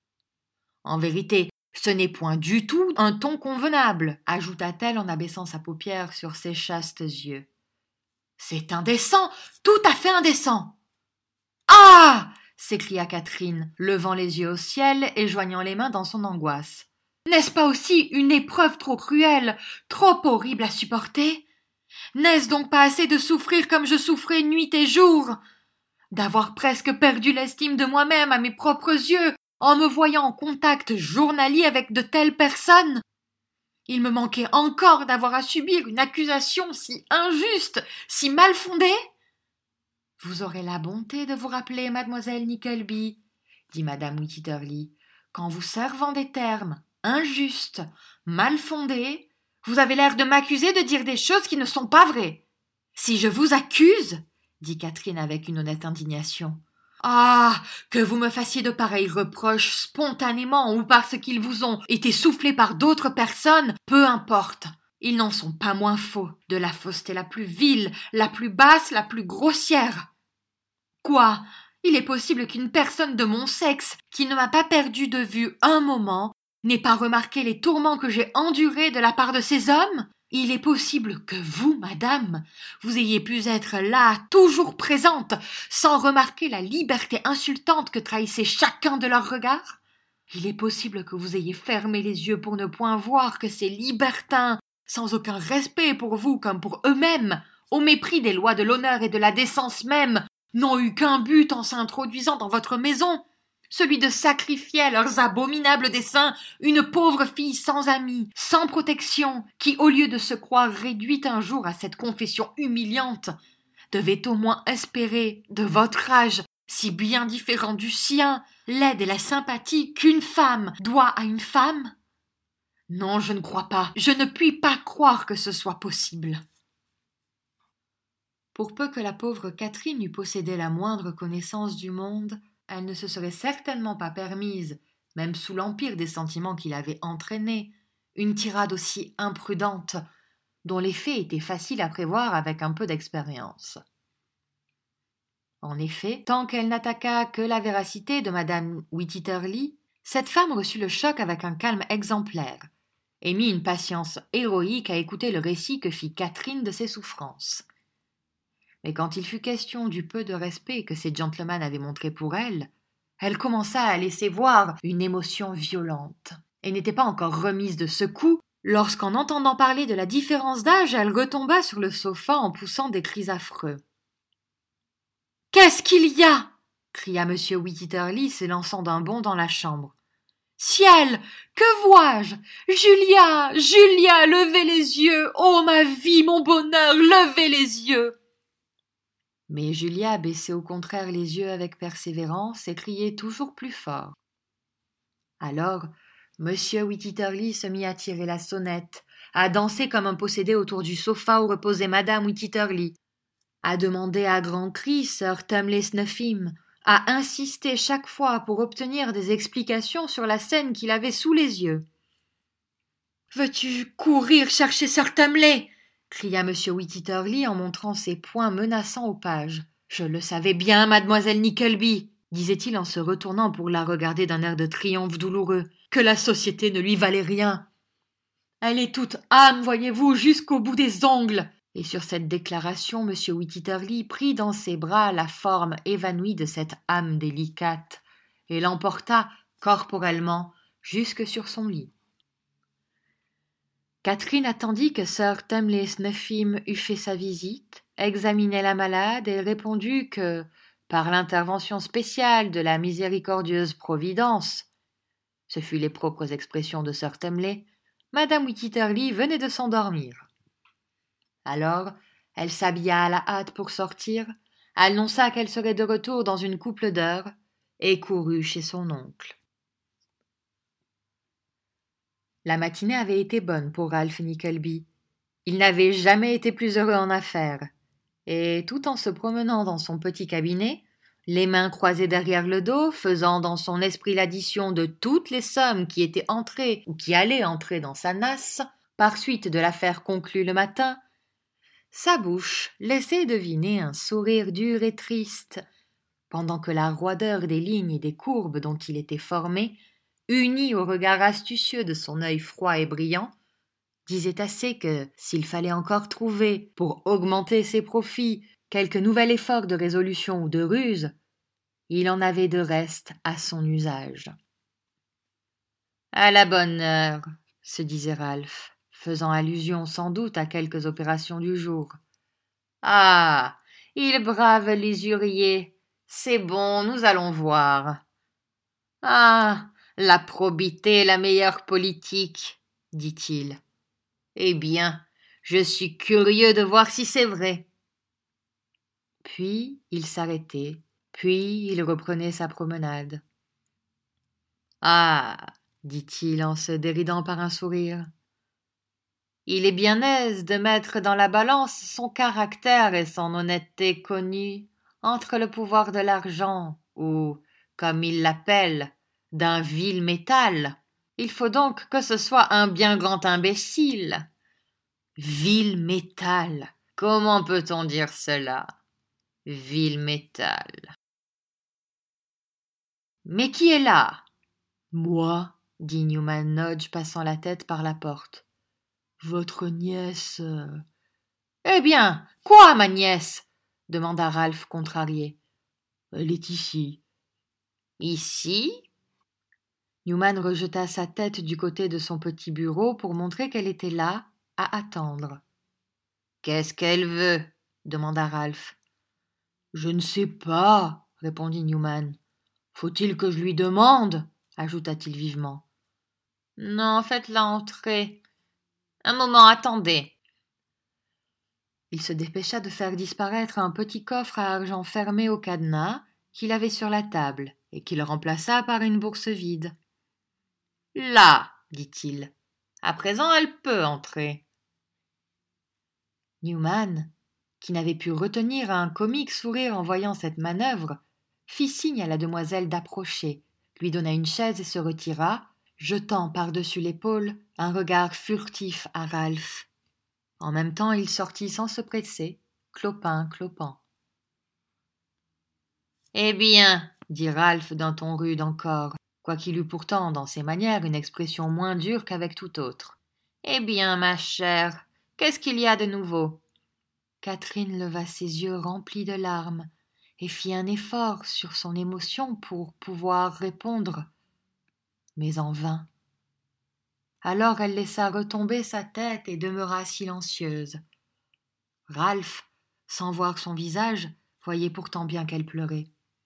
En vérité, ce n'est point du tout un ton convenable, ajouta-t-elle en abaissant sa paupière sur ses chastes yeux. C'est indécent, tout à fait indécent. Ah! S'écria Catherine, levant les yeux au ciel et joignant les mains dans son angoisse. N'est-ce pas aussi une épreuve trop cruelle, trop horrible à supporter? N'est-ce donc pas assez de souffrir comme je souffrais nuit et jour? D'avoir presque perdu l'estime de moi-même à mes propres yeux en me voyant en contact journalier avec de telles personnes? Il me manquait encore d'avoir à subir une accusation si injuste, si mal fondée? Vous aurez la bonté de vous rappeler, mademoiselle Nickleby, dit madame Wititterly, qu'en vous servant des termes injustes, mal fondés, vous avez l'air de m'accuser de dire des choses qui ne sont pas vraies. Si je vous accuse, dit Catherine avec une honnête indignation, ah, que vous me fassiez de pareils reproches spontanément ou parce qu'ils vous ont été soufflés par d'autres personnes, peu importe. Ils n'en sont pas moins faux, de la fausseté la plus vile, la plus basse, la plus grossière. Quoi? Il est possible qu'une personne de mon sexe, qui ne m'a pas perdu de vue un moment, n'ait pas remarqué les tourments que j'ai endurés de la part de ces hommes? Il est possible que vous, madame, vous ayez pu être là, toujours présente, sans remarquer la liberté insultante que trahissait chacun de leurs regards? Il est possible que vous ayez fermé les yeux pour ne point voir que ces libertins, sans aucun respect pour vous comme pour eux-mêmes, au mépris des lois de l'honneur et de la décence même, n'ont eu qu'un but en s'introduisant dans votre maison, celui de sacrifier à leurs abominables desseins une pauvre fille sans amis, sans protection, qui, au lieu de se croire réduite un jour à cette confession humiliante, devait au moins espérer, de votre âge, si bien différent du sien, l'aide et la sympathie qu'une femme doit à une femme? Non, je ne crois pas, je ne puis pas croire que ce soit possible. Pour peu que la pauvre Catherine eût possédé la moindre connaissance du monde, Elle ne se serait certainement pas permise, même sous l'empire des sentiments qui l'avaient entraînée, une tirade aussi imprudente, dont l'effet était facile à prévoir avec un peu d'expérience. En effet, tant qu'elle n'attaqua que la véracité de madame Wititterly, cette femme reçut le choc avec un calme exemplaire, et mit une patience héroïque à écouter le récit que fit Catherine de ses souffrances. Mais quand il fut question du peu de respect que ces gentlemen avaient montré pour elle, elle commença à laisser voir une émotion violente, et n'était pas encore remise de ce coup, lorsqu'en entendant parler de la différence d'âge, elle retomba sur le sofa en poussant des cris affreux. « Qu'est-ce qu'il y a » cria M. Wititterly, s'élançant d'un bond dans la chambre. « Ciel, que vois-je ? Julia, Julia, levez les yeux ! Oh, ma vie, mon bonheur, levez les yeux !» Mais Julia baissait au contraire les yeux avec persévérance et criait toujours plus fort. Alors, M. Wititterly se mit à tirer la sonnette, à danser comme un possédé autour du sofa où reposait Madame Wititterly, à demander à grands cris Sir Tumley Snuffim, à insister chaque fois pour obtenir des explications sur la scène qu'il avait sous les yeux. « Veux-tu courir chercher Sir Tumley » cria M. Wititterly en montrant ses poings menaçants au page. « Je le savais bien, mademoiselle Nickleby » disait-il en se retournant pour la regarder d'un air de triomphe douloureux, « que la société ne lui valait rien. Elle est toute âme, voyez-vous, jusqu'au bout des ongles. » Et sur cette déclaration, M. Wititterly prit dans ses bras la forme évanouie de cette âme délicate et l'emporta corporellement jusque sur son lit. Catherine attendit que Sir Tumley Snuffim eût fait sa visite, examinait la malade et répondit que, par l'intervention spéciale de la miséricordieuse Providence, ce fut les propres expressions de Sir Tumley, Madame Wititterly venait de s'endormir. Alors, elle s'habilla à la hâte pour sortir, annonça qu'elle serait de retour dans une couple d'heures et courut chez son oncle. La matinée avait été bonne pour Ralph Nickleby. Il n'avait jamais été plus heureux en affaires, et tout en se promenant dans son petit cabinet, les mains croisées derrière le dos, faisant dans son esprit l'addition de toutes les sommes qui étaient entrées ou qui allaient entrer dans sa nasse, par suite de l'affaire conclue le matin, sa bouche laissait deviner un sourire dur et triste, pendant que la roideur des lignes et des courbes dont il était formé, unie au regard astucieux de son œil froid et brillant, disait assez que, s'il fallait encore trouver, pour augmenter ses profits, quelque nouvel effort de résolution ou de ruse, il en avait de reste à son usage. « À la bonne heure, » se disait Ralph, faisant allusion sans doute à quelques opérations du jour. « Ah, il brave l'usurier. C'est bon, nous allons voir. »« Ah, la probité est la meilleure politique, » dit-il. « Eh bien, je suis curieux de voir si c'est vrai. » Puis il s'arrêtait, puis il reprenait sa promenade. « Ah, dit-il en se déridant par un sourire, il est bien aise de mettre dans la balance son caractère et son honnêteté connue entre le pouvoir de l'argent ou, comme il l'appelle, d'un vil métal. Il faut donc que ce soit un bien grand imbécile. Vil métal. Comment peut-on dire cela? Vil métal. Mais qui est là? Moi, dit Newman Nodge, passant la tête par la porte. Votre nièce. Eh bien, quoi, ma nièce? Demanda Ralph contrarié. Elle est ici. Ici? Newman rejeta sa tête du côté de son petit bureau pour montrer qu'elle était là, à attendre. Qu'est-ce qu'elle veut? Demanda Ralph. Je ne sais pas, répondit Newman. Faut-il que je lui demande? Ajouta-t-il vivement. Non, faites-la entrer. Un moment, attendez. Il se dépêcha de faire disparaître un petit coffre à argent fermé au cadenas qu'il avait sur la table et qu'il remplaça par une bourse vide. Là, dit-il. À présent, elle peut entrer. Newman, qui n'avait pu retenir un comique sourire en voyant cette manœuvre, fit signe à la demoiselle d'approcher, lui donna une chaise et se retira, jetant par-dessus l'épaule un regard furtif à Ralph. En même temps, il sortit sans se presser, clopin, clopant. « Eh bien, dit Ralph d'un ton rude encore, quoiqu'il eût pourtant dans ses manières une expression moins dure qu'avec tout autre. « Eh bien, ma chère, qu'est-ce qu'il y a de nouveau ?» Catherine leva ses yeux remplis de larmes et fit un effort sur son émotion pour pouvoir répondre, mais en vain. Alors elle laissa retomber sa tête et demeura silencieuse. Ralph, sans voir son visage, voyait pourtant bien qu'elle pleurait.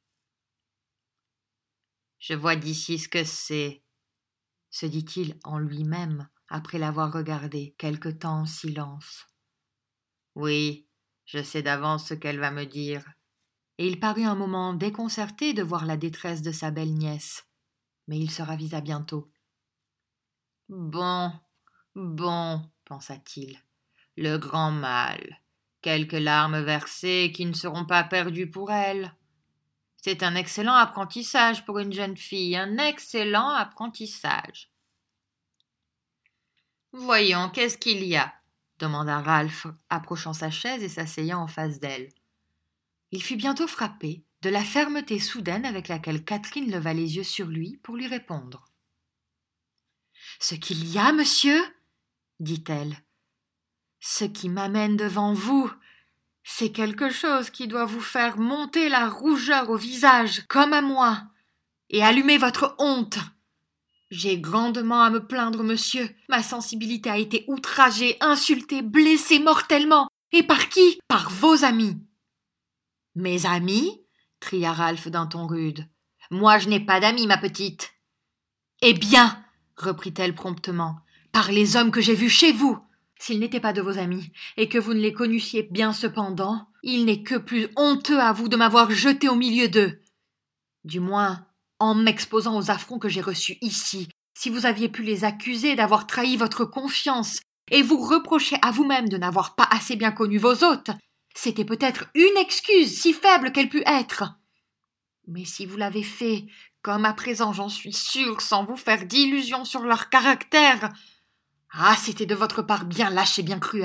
« Je vois d'ici ce que c'est, » se dit-il en lui-même, après l'avoir regardée quelque temps en silence. « Oui, je sais d'avance ce qu'elle va me dire. » Et il parut un moment déconcerté de voir la détresse de sa belle-nièce, mais il se ravisa bientôt. « Bon, bon, pensa-t-il, le grand mal, quelques larmes versées qui ne seront pas perdues pour elle. C'est un excellent apprentissage pour une jeune fille, un excellent apprentissage. »« Voyons, qu'est-ce qu'il y a ?» demanda Ralph, approchant sa chaise et s'asseyant en face d'elle. Il fut bientôt frappé de la fermeté soudaine avec laquelle Catherine leva les yeux sur lui pour lui répondre. « Ce qu'il y a, monsieur, dit-elle, ce qui m'amène devant vous, c'est quelque chose qui doit vous faire monter la rougeur au visage, comme à moi, et allumer votre honte. J'ai grandement à me plaindre, monsieur. Ma sensibilité a été outragée, insultée, blessée mortellement. Et par qui? Par vos amis. » « Mes amis ?» cria Ralph d'un ton rude. « Moi, je n'ai pas d'amis, ma petite. »« Eh bien, reprit-elle promptement, par les hommes que j'ai vus chez vous. S'ils n'étaient pas de vos amis, et que vous ne les connussiez bien cependant, il n'est que plus honteux à vous de m'avoir jeté au milieu d'eux. Du moins, en m'exposant aux affronts que j'ai reçus ici, si vous aviez pu les accuser d'avoir trahi votre confiance, et vous reprocher à vous-même de n'avoir pas assez bien connu vos hôtes, c'était peut-être une excuse, si faible qu'elle pût être. Mais si vous l'avez fait, comme à présent j'en suis sûre, sans vous faire d'illusions sur leur caractère, ah, c'était de votre part bien lâche et bien cruel. »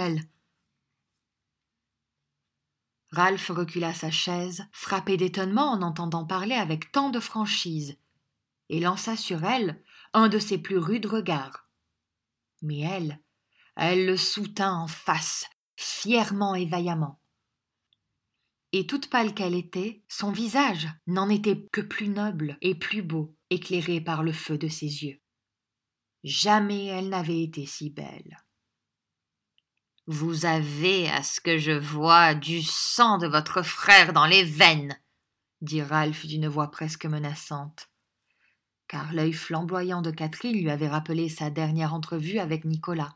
Ralph recula sa chaise, frappé d'étonnement en entendant parler avec tant de franchise, et lança sur elle un de ses plus rudes regards. Mais elle le soutint en face, fièrement et vaillamment. Et toute pâle qu'elle était, son visage n'en était que plus noble et plus beau, éclairé par le feu de ses yeux. Jamais elle n'avait été si belle. « Vous avez, à ce que je vois, du sang de votre frère dans les veines, » dit Ralph d'une voix presque menaçante, car l'œil flamboyant de Catherine lui avait rappelé sa dernière entrevue avec Nicolas.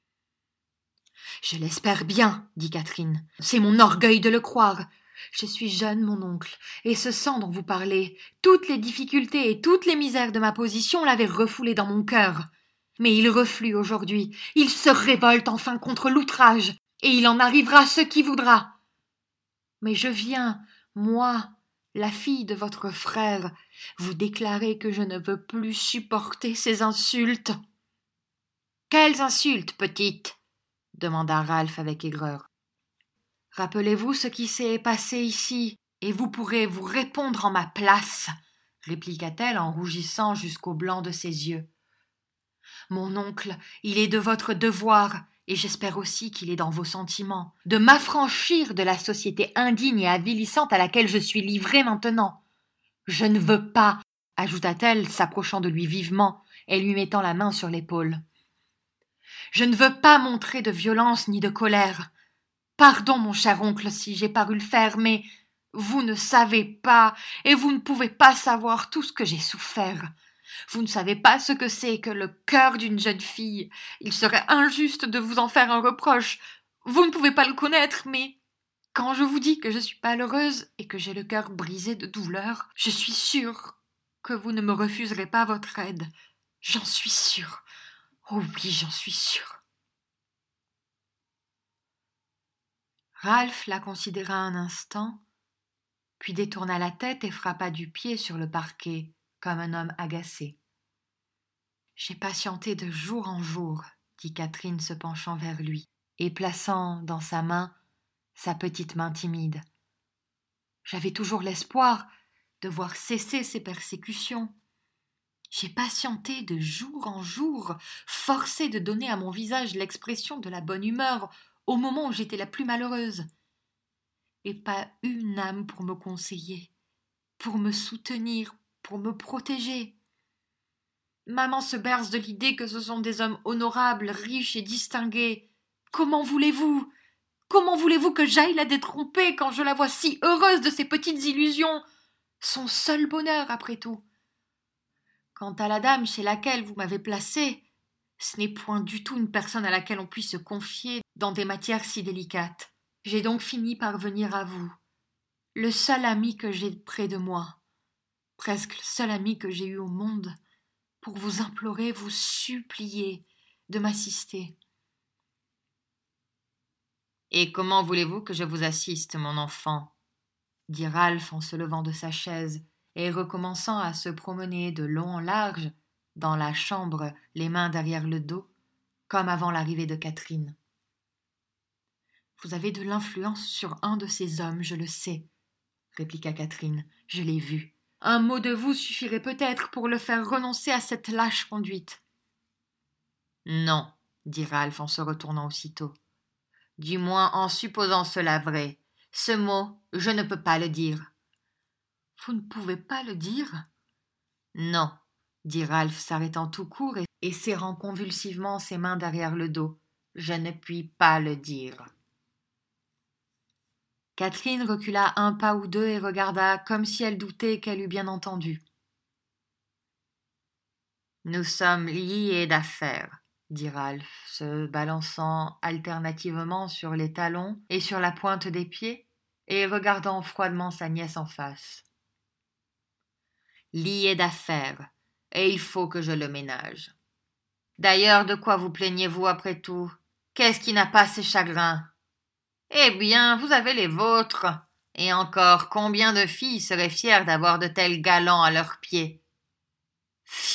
« Je l'espère bien, dit Catherine. C'est mon orgueil de le croire. Je suis jeune, mon oncle, et ce sang dont vous parlez, toutes les difficultés et toutes les misères de ma position l'avaient refoulé dans mon cœur. Mais il reflue aujourd'hui, il se révolte enfin contre l'outrage, et il en arrivera ce qui voudra. Mais je viens, moi, la fille de votre frère, vous déclarer que je ne veux plus supporter ces insultes. »« Quelles insultes, petite ?» demanda Ralph avec aigreur. « Rappelez-vous ce qui s'est passé ici, et vous pourrez vous répondre en ma place, » répliqua-t-elle en rougissant jusqu'au blanc de ses yeux. « Mon oncle, il est de votre devoir, et j'espère aussi qu'il est dans vos sentiments, de m'affranchir de la société indigne et avilissante à laquelle je suis livrée maintenant. Je ne veux pas, » ajouta-t-elle, s'approchant de lui vivement et lui mettant la main sur l'épaule. « Je ne veux pas montrer de violence ni de colère. Pardon, mon cher oncle, si j'ai paru le faire, mais vous ne savez pas, et vous ne pouvez pas savoir tout ce que j'ai souffert. Vous ne savez pas ce que c'est que le cœur d'une jeune fille. Il serait injuste de vous en faire un reproche. Vous ne pouvez pas le connaître, mais quand je vous dis que je suis malheureuse et que j'ai le cœur brisé de douleur, je suis sûre que vous ne me refuserez pas votre aide. J'en suis sûre. Oh oui, j'en suis sûre. » Ralph la considéra un instant, puis détourna la tête et frappa du pied sur le parquet, comme un homme agacé. « J'ai patienté de jour en jour, » dit Catherine se penchant vers lui, et plaçant dans sa main sa petite main timide. « J'avais toujours l'espoir de voir cesser ces persécutions. J'ai patienté de jour en jour, forcée de donner à mon visage l'expression de la bonne humeur au moment où j'étais la plus malheureuse. Et pas une âme pour me conseiller, pour me soutenir, pour me protéger. Maman se berce de l'idée que ce sont des hommes honorables, riches et distingués. Comment voulez-vous que j'aille la détromper quand je la vois si heureuse de ses petites illusions? Son seul bonheur, après tout. Quant à la dame chez laquelle vous m'avez placée, ce n'est point du tout une personne à laquelle on puisse se confier dans des matières si délicates. J'ai donc fini par venir à vous, le seul ami que j'ai près de moi, presque le seul ami que j'ai eu au monde, pour vous implorer, vous supplier de m'assister. » « Et comment voulez-vous que je vous assiste, mon enfant ?» dit Ralph en se levant de sa chaise et recommençant à se promener de long en large dans la chambre, les mains derrière le dos, comme avant l'arrivée de Catherine. « Vous avez de l'influence sur un de ces hommes, je le sais, » répliqua Catherine. « Je l'ai vu. Un mot de vous suffirait peut-être pour le faire renoncer à cette lâche conduite. » « Non, » dit Ralph en se retournant aussitôt. « Du moins en supposant cela vrai. Ce mot, je ne peux pas le dire. »« Vous ne pouvez pas le dire ?»« Non, » dit Ralph s'arrêtant tout court et serrant convulsivement ses mains derrière le dos. « Je ne puis pas le dire. » Catherine recula un pas ou deux et regarda comme si elle doutait qu'elle eût bien entendu. « Nous sommes liés d'affaires, » dit Ralph, se balançant alternativement sur les talons et sur la pointe des pieds et regardant froidement sa nièce en face. « Liés d'affaires, et il faut que je le ménage. D'ailleurs, de quoi vous plaignez-vous après tout? Qu'est-ce qui n'a pas ses chagrins? Eh bien, vous avez les vôtres. Et encore, combien de filles seraient fières d'avoir de tels galants à leurs pieds? »« Fières !»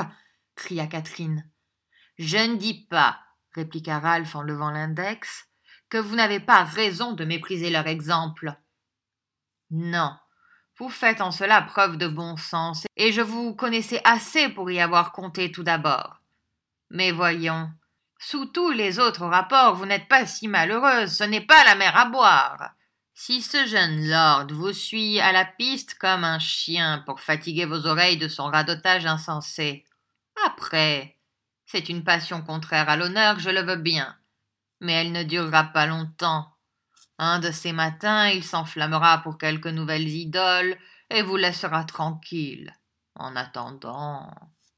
cria Catherine. « Je ne dis pas, » répliqua Ralph en levant l'index, « que vous n'avez pas raison de mépriser leur exemple. Non, vous faites en cela preuve de bon sens, et je vous connaissais assez pour y avoir compté tout d'abord. Mais voyons, sous tous les autres rapports, vous n'êtes pas si malheureuse, ce n'est pas la mer à boire. Si ce jeune lord vous suit à la piste comme un chien pour fatiguer vos oreilles de son radotage insensé, après, c'est une passion contraire à l'honneur, je le veux bien, mais elle ne durera pas longtemps. Un de ces matins, il s'enflammera pour quelque nouvelle idole et vous laissera tranquille. En attendant... »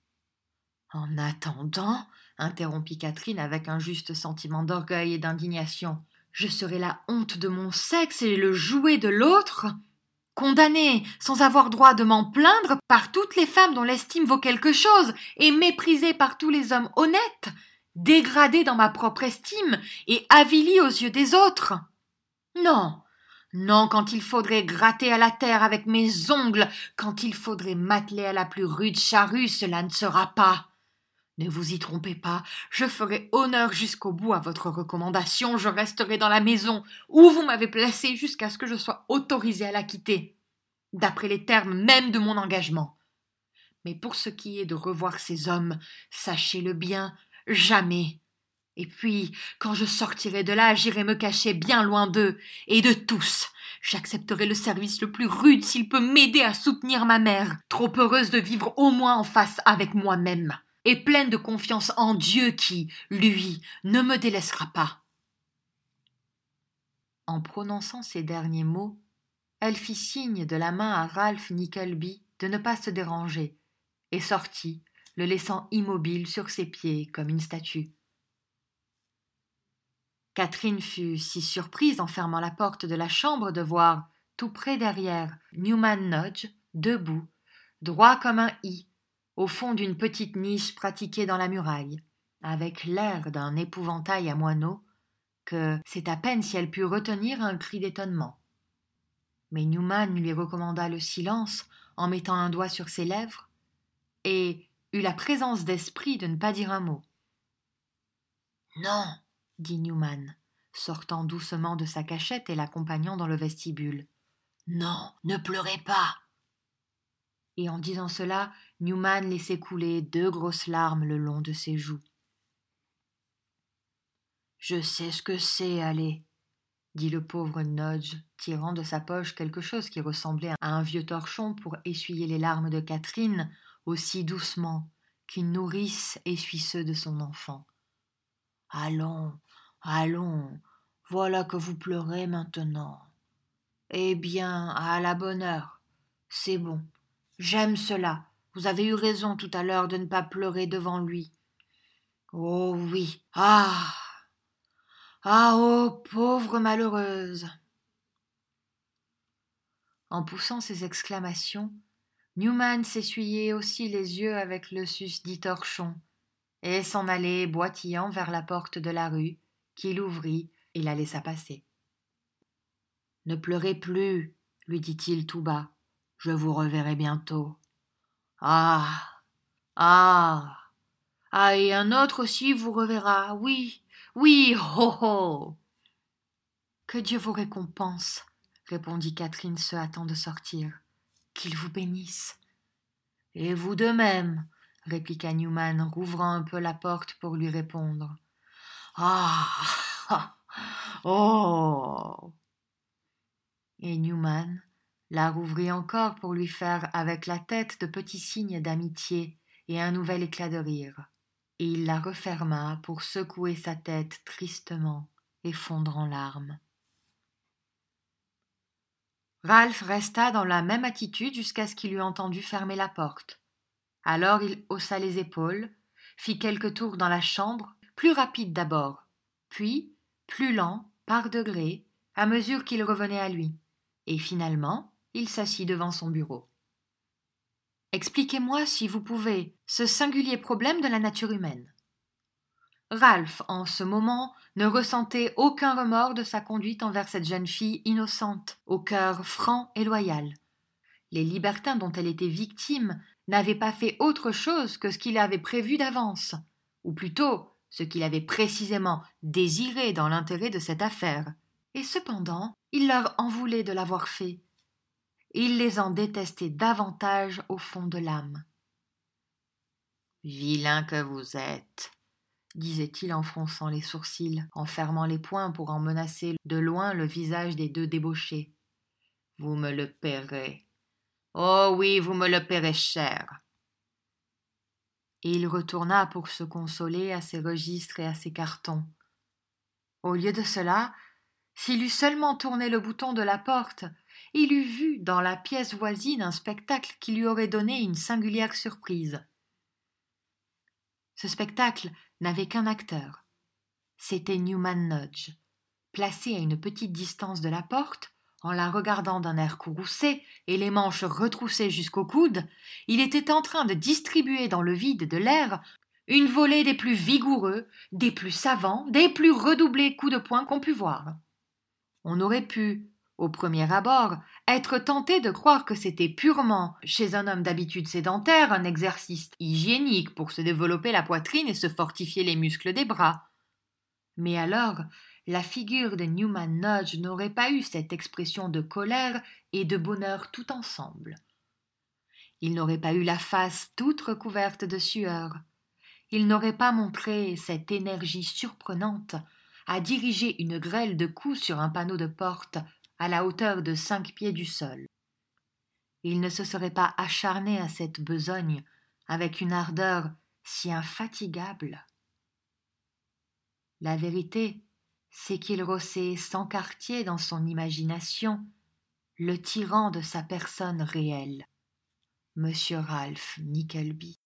« En attendant, » interrompit Catherine avec un juste sentiment d'orgueil et d'indignation, « je serai la honte de mon sexe et le jouet de l'autre, condamnée sans avoir droit de m'en plaindre par toutes les femmes dont l'estime vaut quelque chose et méprisée par tous les hommes honnêtes, dégradée dans ma propre estime et avilie aux yeux des autres. Non, non, quand il faudrait gratter à la terre avec mes ongles, quand il faudrait m'atteler à la plus rude charrue, cela ne sera pas. Ne vous y trompez pas, je ferai honneur jusqu'au bout à votre recommandation, je resterai dans la maison où vous m'avez placée jusqu'à ce que je sois autorisée à la quitter, d'après les termes même de mon engagement. Mais pour ce qui est de revoir ces hommes, sachez-le bien, jamais. Et puis, quand je sortirai de là, j'irai me cacher bien loin d'eux et de tous. J'accepterai le service le plus rude s'il peut m'aider à soutenir ma mère, trop heureuse de vivre au moins en face avec moi-même, et pleine de confiance en Dieu qui, lui, ne me délaissera pas. » En prononçant ces derniers mots, elle fit signe de la main à Ralph Nickleby de ne pas se déranger, et sortit, le laissant immobile sur ses pieds comme une statue. Catherine fut si surprise en fermant la porte de la chambre de voir, tout près derrière, Newman Nodge, debout, droit comme un i, au fond d'une petite niche pratiquée dans la muraille, avec l'air d'un épouvantail à moineaux, que c'est à peine si elle put retenir un cri d'étonnement. Mais Newman lui recommanda le silence en mettant un doigt sur ses lèvres et eut la présence d'esprit de ne pas dire un mot. « Non, dit Newman, sortant doucement de sa cachette et l'accompagnant dans le vestibule. « Non, ne pleurez pas !» Et en disant cela, Newman laissait couler 2 grosses larmes le long de ses joues. « Je sais ce que c'est, allez, » dit le pauvre Nudge, tirant de sa poche quelque chose qui ressemblait à un vieux torchon pour essuyer les larmes de Catherine aussi doucement qu'une nourrice essuie ceux de son enfant. « Allons, allons, voilà que vous pleurez maintenant. Eh bien, à la bonne heure, c'est bon. J'aime cela. Vous avez eu raison tout à l'heure de ne pas pleurer devant lui. Oh oui, ah, oh pauvre malheureuse. » En poussant ces exclamations, Newman s'essuyait aussi les yeux avec le susdit torchon et s'en allait boitillant vers la porte de la rue, qu'il ouvrit et la laissa passer. « Ne pleurez plus, lui dit-il tout bas, je vous reverrai bientôt. Ah, ah, ah, et un autre aussi vous reverra, oui, oui, ho, ho. Que Dieu vous récompense, répondit Catherine se hâtant de sortir. Qu'il vous bénisse. Et vous de même, répliqua Newman, rouvrant un peu la porte pour lui répondre. Ah, ah, oh. Et Newman la rouvrit encore pour lui faire avec la tête de petits signes d'amitié et un nouvel éclat de rire. Et il la referma pour secouer sa tête tristement et fondre en larmes. Ralph resta dans la même attitude jusqu'à ce qu'il eût entendu fermer la porte. Alors il haussa les épaules, fit quelques tours dans la chambre, plus rapides d'abord, puis plus lents, par degrés, à mesure qu'il revenait à lui. Et finalement, il s'assit devant son bureau. « Expliquez-moi, si vous pouvez, ce singulier problème de la nature humaine. » Ralph, en ce moment, ne ressentait aucun remords de sa conduite envers cette jeune fille innocente, au cœur franc et loyal. Les libertins dont elle était victime n'avaient pas fait autre chose que ce qu'il avait prévu d'avance, ou plutôt ce qu'il avait précisément désiré dans l'intérêt de cette affaire. Et cependant, il leur en voulait de l'avoir fait. Il les en détestait davantage au fond de l'âme. « Vilain que vous êtes !» disait-il en fronçant les sourcils, en fermant les poings pour en menacer de loin le visage des 2 débauchés. « Vous me le paierez. Oh oui, vous me le paierez cher. » Et il retourna pour se consoler à ses registres et à ses cartons. Au lieu de cela, s'il eût seulement tourné le bouton de la porte, il eût vu dans la pièce voisine un spectacle qui lui aurait donné une singulière surprise. Ce spectacle n'avait qu'un acteur. C'était Newman Nudge. Placé à une petite distance de la porte, en la regardant d'un air courroucé et les manches retroussées jusqu'au coude, il était en train de distribuer dans le vide de l'air une volée des plus vigoureux, des plus savants, des plus redoublés coups de poing qu'on pût voir. On aurait pu, au premier abord, être tenté de croire que c'était purement, chez un homme d'habitude sédentaire, un exercice hygiénique pour se développer la poitrine et se fortifier les muscles des bras. Mais alors, la figure de Newman Nudge n'aurait pas eu cette expression de colère et de bonheur tout ensemble. Il n'aurait pas eu la face toute recouverte de sueur. Il n'aurait pas montré cette énergie surprenante à diriger une grêle de coups sur un panneau de porte à la hauteur de 5 pieds du sol. Il ne se serait pas acharné à cette besogne avec une ardeur si infatigable. La vérité, c'est qu'il rossait sans quartier dans son imagination le tyran de sa personne réelle, Monsieur Ralph Nickleby.